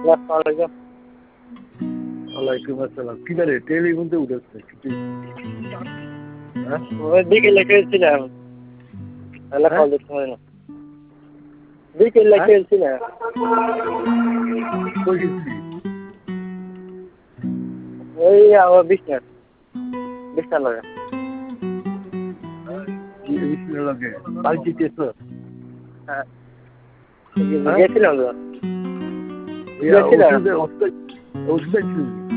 আসসালামাইকুম। ওয়ালাইকুম আসসালাম। কি করে টেলিফোনতে উঠেছে কিছু? হ্যাঁ? ওই বিকেলে খেলছিলাম। তাহলে হ্যাঁ? কল দিতে হয় না। বিকেলে হ্যাঁ? খেলছিলাম। কই গেছিলি? ওই আমার বিছনা লাগা। কি হইছিল লগে? পাল্টি দিতেছ? হ্যাঁ। হ্যাঁ? গেছিলাম তো। ইয়া গেছিলাম। ওষুধ খাইছিলি?